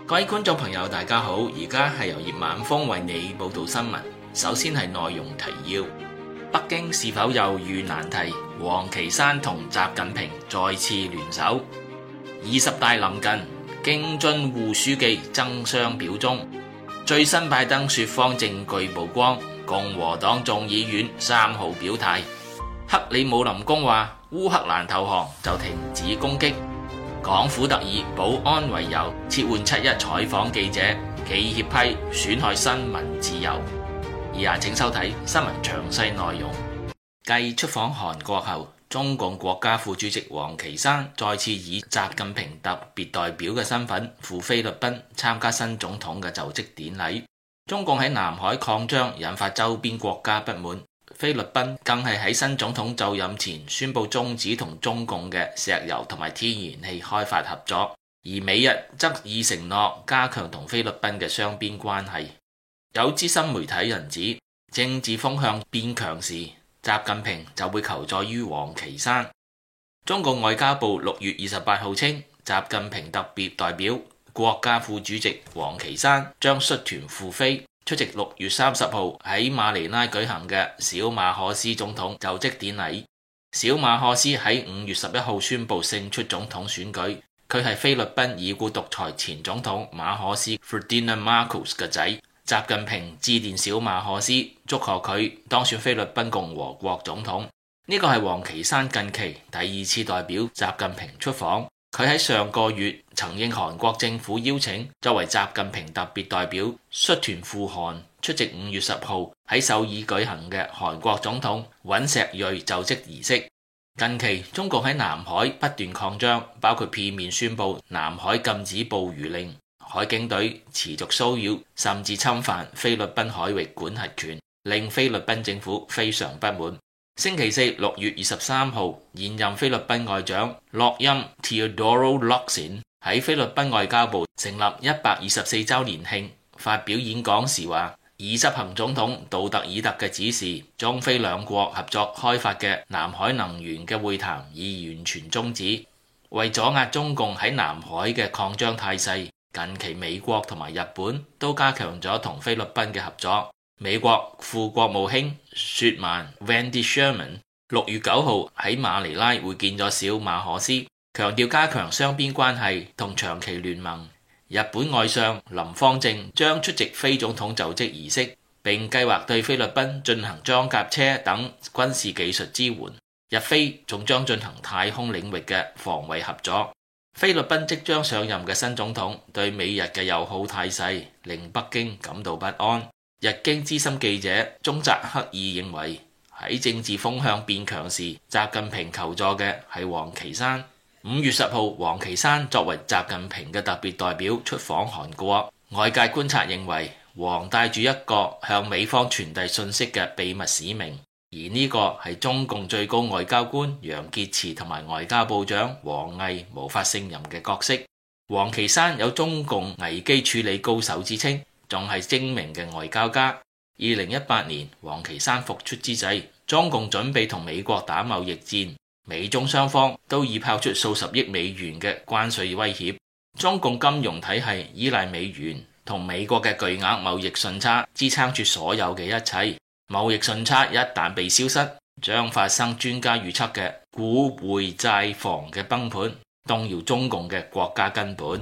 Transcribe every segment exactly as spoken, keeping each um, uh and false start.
各位觀眾朋友，大家好！而家係由葉晚風為你報道新聞。首先係內容提要：北京是否又遇難題？王岐山同習近平再次聯手。二十大臨近，京津滬書記爭相表忠。最新拜登說謊證據曝光，共和黨眾議院三號表態。克里姆林宮話烏克蘭投降就停止攻擊。港府特以保安為由撤換七一採訪記者，企協批損害新聞自由。以下請收睇新聞詳細內容。繼出訪韓國後，中共國家副主席王岐山再次以習近平特別代表嘅身份赴菲律賓參加新總統嘅就職典禮。中共喺南海擴張引發周邊國家不滿，菲律賓更係喺新總統就任前宣布終止同中共嘅石油同埋天然氣開發合作，而美日則已承諾加強同菲律賓嘅雙邊關係。有資深媒體人指，政治風向變強時，習近平就會求助於王岐山。中共外交部六月二十八號稱，習近平特別代表國家副主席王岐山將率團赴菲，出席六月三十號喺馬尼拉舉行嘅小馬可斯總統就職典禮。小馬可斯喺五月十一號宣布勝出總統選舉，佢係菲律賓已故獨裁前總統馬可斯 Ferdinand Marcos 嘅仔。習近平致電小馬可斯，祝賀佢當選菲律賓共和國總統。呢個係王岐山近期第二次代表習近平出訪。佢喺上個月曾應韓國政府邀請，作為習近平特別代表率團赴韓，出席五月十號喺首爾舉行嘅韓國總統尹錫悅就職儀式。近期中國喺南海不斷擴張，包括片面宣布南海禁止捕魚令，海警隊持續騷擾甚至侵犯菲律賓海域管轄權，令菲律賓政府非常不滿。星期四六月二十三號，現任菲律賓外長洛欽 Teodoro Locsin 喺菲律賓外交部成立一百二十四週年慶發表演講時話，已執行總統杜特爾特嘅指示，中菲兩國合作開發嘅南海能源嘅會談已完全終止。為阻壓中共喺南海嘅擴張態勢，近期美國同埋日本都加強咗同菲律賓嘅合作。美國副國務卿雪曼 Wendy Sherman 六月九號喺馬尼拉會見咗小馬可斯，強調加強雙邊關係同長期聯盟。日本外相林芳正將出席菲總統就職儀式，並計劃對菲律賓進行裝甲車等軍事技術支援。日菲仲將進行太空領域嘅防衛合作。菲律賓即將上任嘅新總統對美日嘅友好態勢令北京感到不安。日經資深記者中澤克二認為，喺政治風向變強時，習近平求助嘅係王岐山。五月十號，王岐山作為習近平嘅特別代表出訪韓國，外界觀察認為，王帶住一個向美方傳遞信息嘅秘密使命，而呢個係中共最高外交官楊潔篪同埋外交部長王毅無法勝任嘅角色。王岐山有中共危機處理高手之稱，仲係精明嘅外交家。二零一八年王岐山復出之際，中共準備同美國打貿易戰，美中雙方都已拋出數十億美元嘅關稅威脅。中共金融體系依賴美元同美國嘅巨額貿易順差支撐住所有嘅一切。貿易順差一旦被消失，將發生專家預測嘅股匯債房嘅崩盤，動搖中共嘅國家根本。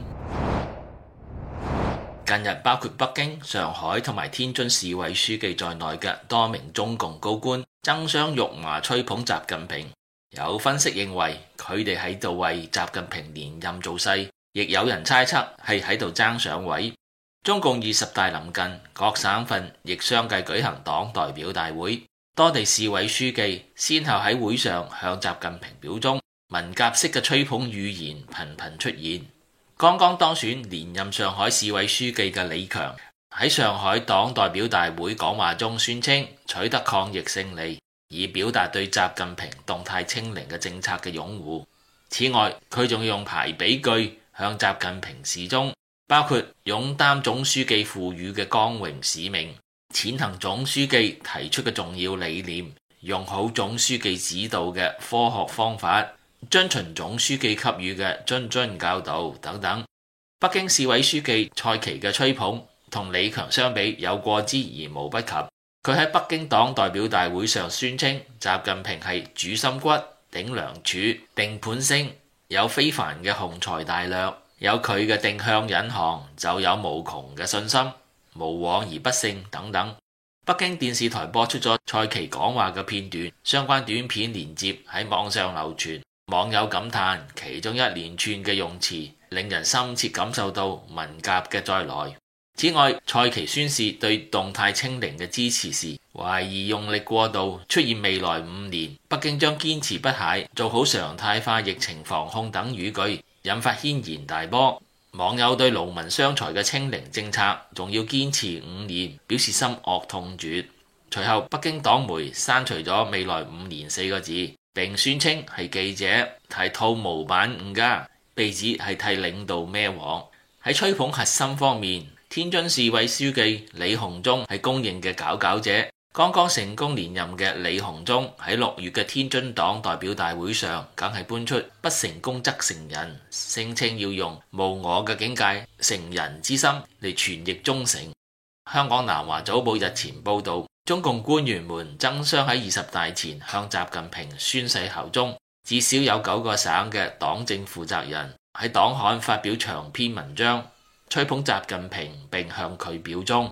近日，包括北京、上海同埋天津市委書記在內嘅多名中共高官爭相辱罵吹捧習近平。有分析認為，佢哋喺度為習近平連任造勢，亦有人猜測係喺度爭上位。中共二十大臨近，各省份亦相繼舉行黨代表大會，多地市委書記先後喺會上向習近平表忠，文革式嘅吹捧語言頻頻出現。剛剛當選連任上海市委書記嘅李強喺上海黨代表大會講話中宣稱取得抗疫勝利，以表達對習近平動態清零嘅政策嘅擁護。此外，佢仲用排比句向習近平示忠，包括勇擔總書記賦予嘅光榮使命，踐行總書記提出嘅重要理念，用好總書記指導嘅科學方法，遵循總書記給予嘅諄諄教導等等。 北京市委書記蔡奇嘅吹捧同李強相比有過之而無不及。佢喺北京黨代表大會上宣稱，習近平係主心骨、頂梁柱、定盤星，有非凡嘅雄才大略，有佢嘅定向引航，就有無窮嘅信心，無往而不勝等等。北京電視台播出咗蔡奇講話嘅片段，相關短片連接喺網上流傳，網友感嘆其中一連串嘅用詞令人深切感受到文革嘅再來。此外，蔡奇宣示對動態清零嘅支持時，懷疑用力過度，出現未來五年北京將堅持不懈做好常態化疫情防控等語句，引發軒然大波。網友對勞民傷財嘅清零政策仲要堅持五年表示心惡痛絕。隨後北京黨媒刪除咗未來五年四個字，並宣稱係記者替套模板誤加，被指係替領導孭鑊。喺吹捧核心方面，天津市委書記李鴻忠係公認嘅佼佼者。剛剛成功連任嘅李鴻忠喺六月嘅天津黨代表大會上，梗係搬出不成功則成仁，聲稱要用無我嘅境界、成仁之心嚟傳譯忠誠。香港南華早報日前報道，中共官員們爭相喺二十大前向習近平宣誓效忠，至少有九個省嘅黨政負責人喺黨刊發表長篇文章，吹捧習近平並向佢表忠。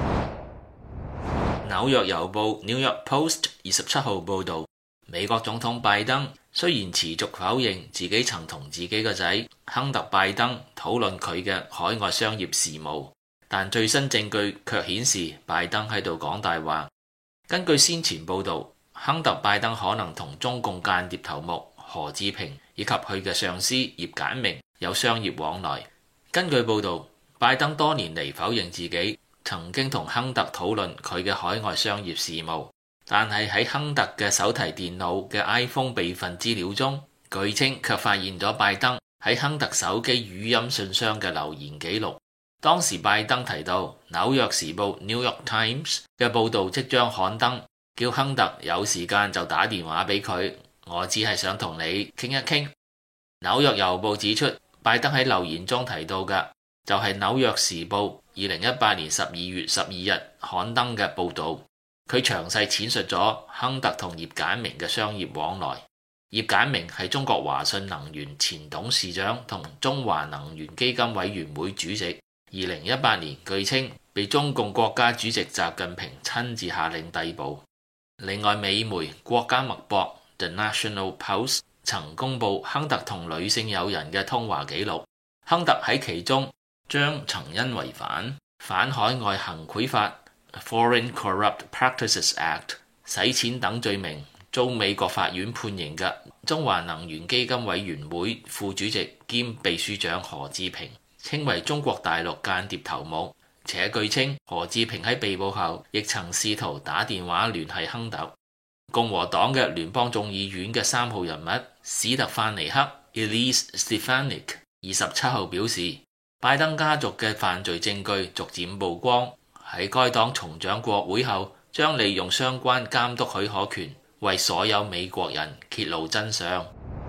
紐約郵報 New York Post 二十七號報導，美國總統拜登雖然持續否認自己曾同自己個仔亨特拜登討論佢嘅海外商業事務，但最新證據卻顯示拜登喺度講大話。根據先前報導，亨特拜登可能同中共間諜頭目何志平以及佢嘅上司葉簡明有商業往來。根據報導，拜登多年嚟否認自己曾經同亨特討論佢嘅海外商業事務，但係喺亨特嘅手提電腦嘅 iPhone 備份資料中，據稱卻發現咗拜登喺亨特手機語音信箱嘅留言記錄。當時拜登提到紐約時報 New York Times 嘅報導即將刊登，叫亨特有時間就打電話俾佢，我只係想同你傾一傾。紐約郵報指出，拜登喺留言中提到嘅就係紐約時報二零一八年十二月十二日刊登嘅報導，佢詳細闡述咗亨特同葉簡明嘅商業往來。葉簡明係中國華信能源前董事長同中華能源基金委員會主席，二零一八年據稱被中共國家主席習近平親自下令逮捕。另外，美媒國家脈搏 The National Post 曾公佈亨特同女性友人嘅通話記錄，亨特喺其中將曾因違反反海外行賄法 Foreign Corrupt Practices Act 洗錢等罪名遭美國法院判刑嘅中華能源基金委員會副主席兼秘書長何志平稱為中國大陸間諜頭目，且據稱何志平喺被捕後亦曾試圖打電話聯繫亨特。共和黨嘅聯邦眾議院嘅三號人物史特范尼克 Elise Stefanik 二十七號表示，拜登家族嘅犯罪證據逐漸曝光，喺該黨重掌國會後，將利用相關監督許可權，為所有美國人揭露真相。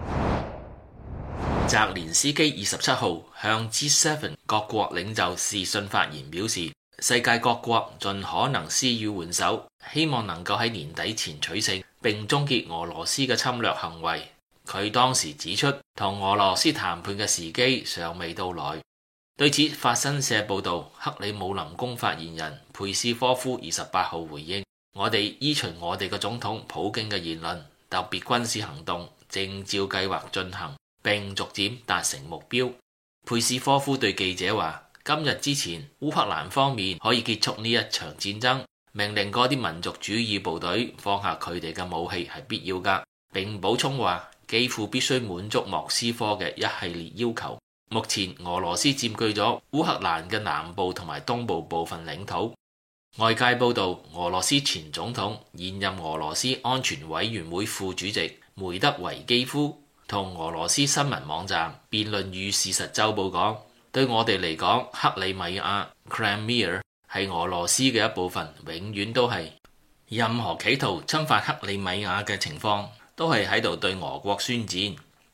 澤連斯基二十七號向 G 七 各國領袖視訊發言表示，世界各國盡可能施予援手，希望能夠喺年底前取勝，並終結俄羅斯嘅侵略行為。佢當時指出，同俄羅斯談判嘅時機尚未到來。對此，法新社報導，克里姆林宮發言人佩斯科夫二十八號回應：我哋依循我哋嘅總統普京嘅言論，特別軍事行動正照計劃進行，並逐漸達成目標。佩斯科夫對記者話：今日之前，烏克蘭方面可以結束呢一場戰爭，命令嗰啲民族主義部隊放下佢哋嘅武器係必要㗎。並補充話，幾乎必須滿足莫斯科嘅一系列要求。目前俄羅斯佔據咗烏克蘭嘅南部同埋東部部分領土。外界報道，俄羅斯前總統、現任俄羅斯安全委員會副主席梅德韋基夫同俄羅斯新聞網站辯論與事實週報講：對我哋嚟講，克里米亞 Crimea 係俄羅斯嘅一部分，永遠都係。任何企圖侵犯克里米亞嘅情況，都係喺度對俄國宣戰。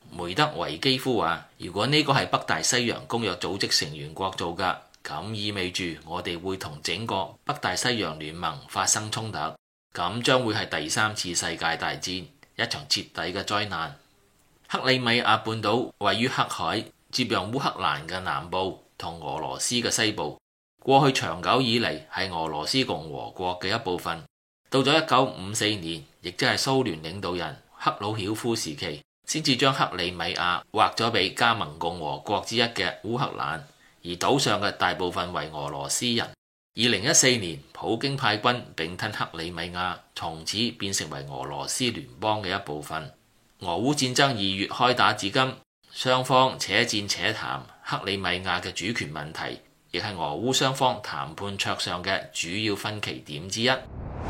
梅德韋基夫話：如果呢個係北大西洋公約組織成員國做㗎，咁意味住我哋會同整個北大西洋聯盟發生衝突，咁將會係第三次世界大戰，一場徹底嘅災難。克里米亞半島位於黑海，接壤烏克蘭嘅南部同俄羅斯嘅西部，過去長久以嚟係俄羅斯共和國嘅一部分。到咗一九五四年，亦即係蘇聯領導人赫魯曉夫時期，先至將克里米亞劃咗俾加盟共和國之一嘅烏克蘭，而島上嘅大部分為俄羅斯人。二零一四年，普京派軍併吞克里米亞，從此變成為俄羅斯聯邦嘅一部分。俄烏戰爭二月開打至今，雙方且戰且談，克里米亞嘅主權問題亦係俄烏雙方談判桌上嘅主要分歧點之一。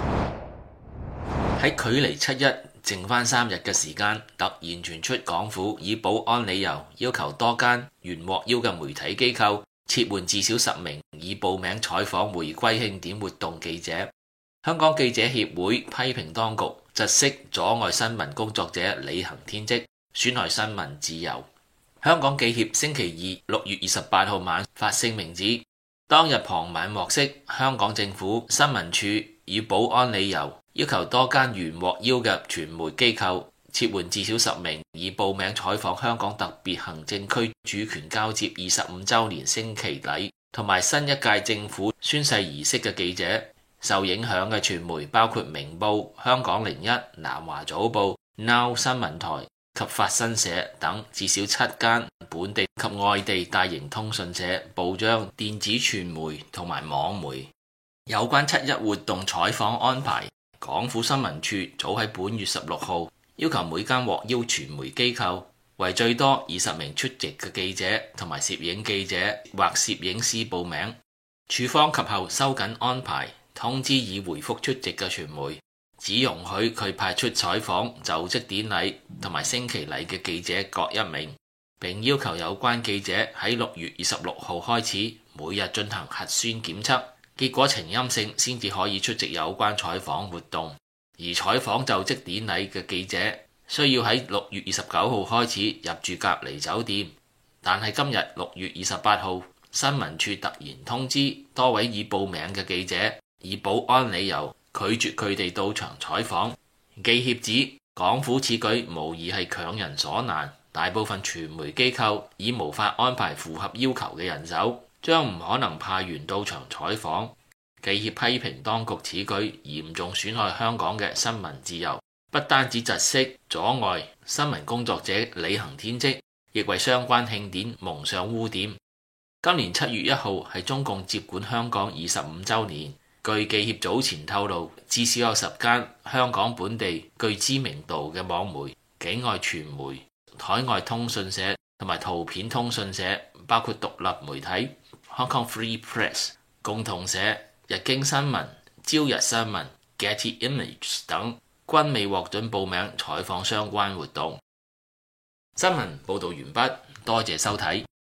喺距離七一剩翻三日嘅時間，突然傳出港府以保安理由要求多間原獲邀嘅媒體機構撤換至少十名已報名採訪回歸慶典活動記者。香港記者協會批評當局窒息阻礙新聞工作者履行天職，損害新聞自由。香港記協星期二六月二十八號晚發聲明指，當日傍晚獲悉香港政府新聞處以保安理由要求多間原獲邀嘅傳媒機構撤換至少十名已報名採訪香港特別行政區主權交接二十五週年升旗禮同埋新一屆政府宣誓儀式嘅記者。受影響嘅傳媒包括明報、香港零一、南華早報、Now 新聞台及法新社等至少七間本地及外地大型通訊社、報章、電子傳媒同埋網媒。有關七一活動採訪安排，港府新聞處早喺本月十六號要求每間獲邀傳媒機構為最多二十名出席嘅記者同埋攝影記者或攝影師報名。處方及後收緊安排，通知已回覆出席嘅傳媒，只容許佢派出採訪就職典禮同埋升旗禮嘅記者各一名，並要求有關記者喺六月二十六號開始每日進行核酸檢測，結果呈陰性先至可以出席有關採訪活動。而採訪就職典禮嘅記者需要喺六月二十九號開始入住隔離酒店，但係今日六月二十八號，新聞處突然通知多位已報名嘅記者以保安理由拒絕佢哋到場採訪。記協指港府此舉無疑係強人所難，大部分傳媒機構已無法安排符合要求嘅人手，將唔可能派員到場採訪。記協批評當局此舉嚴重損害香港嘅新聞自由，不單止窒息阻礙新聞工作者履行天職，亦為相關慶典蒙上污點。今年七月一號係中共接管香港二十五週年，據記協早前透露，至少有十間香港本地具知名度嘅網媒、境外傳媒、海外通訊社同埋圖片通訊社，包括獨立媒體 Hong Kong Free Press、共同社、日經新聞、朝日新聞、Getty Images 等，均未獲准報名採訪相關活動。新聞報導完畢，多謝收睇。